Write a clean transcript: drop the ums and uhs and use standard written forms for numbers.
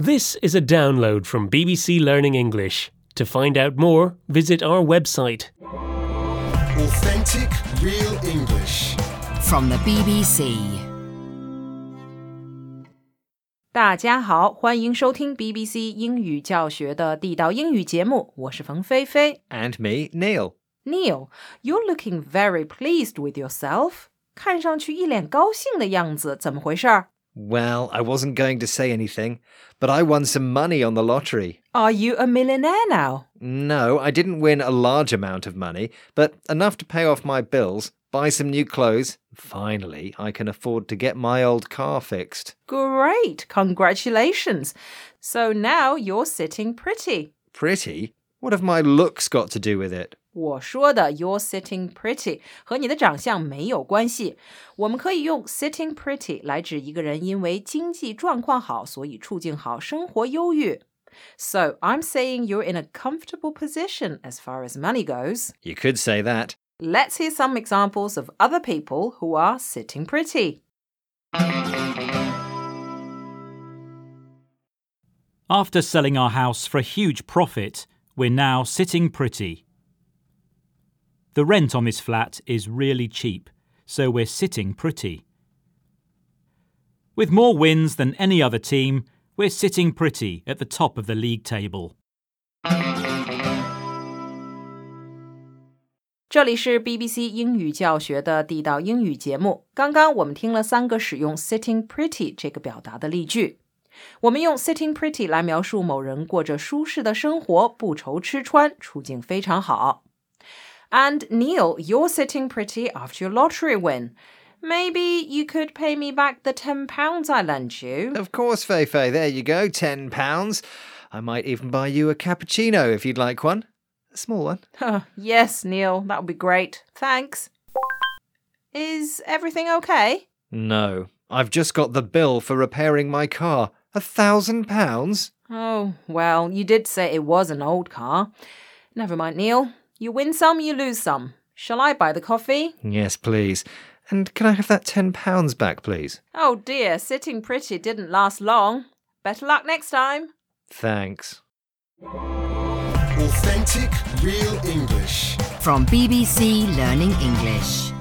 This is a download from BBC Learning English. To find out more, visit our website. Authentic, real English. From the BBC. 大家好，欢迎收听 BBC 英语教学的地道英语节目，我是冯菲菲。 And me, Neil. Neil, you're looking very pleased with yourself. 看上去一脸高兴的样子，怎么回事？ Well, I wasn't going to say anything, but I won some money on the lottery. Are you a millionaire now? No, I didn't win a large amount of money, but enough to pay off my bills, buy some new clothes. Finally, I can afford to get my old car fixed. Great, congratulations. So now you're sitting pretty. Pretty? What have my looks got to do with it? 我说的 you're sitting pretty 和你的长相没有关系，我们可以用 sitting pretty 来指一个人因为经济状况好，所以处境好，生活优越。So I'm saying you're in a comfortable position as far as money goes. You could say that. Let's hear some examples of other people who are sitting pretty. After selling our house for a huge profit, we're now sitting pretty. The rent on this flat is really cheap, so we're sitting pretty. With more wins than any other team, we're sitting pretty at the top of the league table. 这里是 BBC 英语教学的地道英语节目。刚刚我们听了3个使用 sitting pretty 这个表达的例句。我们用 sitting pretty 来描述某人过着舒适的生活，不愁吃穿，处境非常好。And Neil, you're sitting pretty after your lottery win. Maybe you could pay me back the £10 I lent you. Of course, Feifei. There you go, £10. I might even buy you a cappuccino if you'd like one. A small one. Yes, Neil, that would be great. Thanks. Is everything okay? No, I've just got the bill for repairing my car. £1,000? Oh, well, you did say it was an old car. Never mind, Neil. You win some, you lose some. Shall I buy the coffee? Yes, please. And can I have that £10 back, please? Oh dear, sitting pretty didn't last long. Better luck next time. Thanks. Authentic, real English. From BBC Learning English.